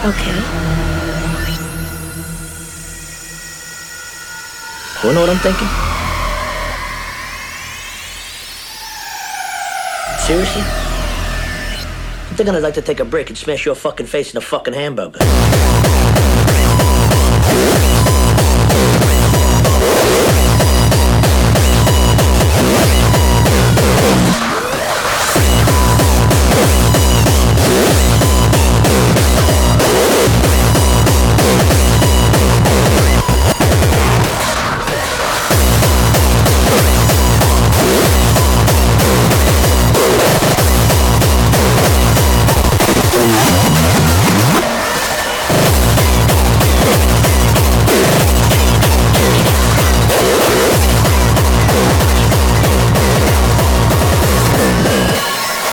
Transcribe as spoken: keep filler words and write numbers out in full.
Okay. You know what I'm thinking? Seriously? I'm thinking I'd like to take a break and smash your fucking face in a fucking hamburger.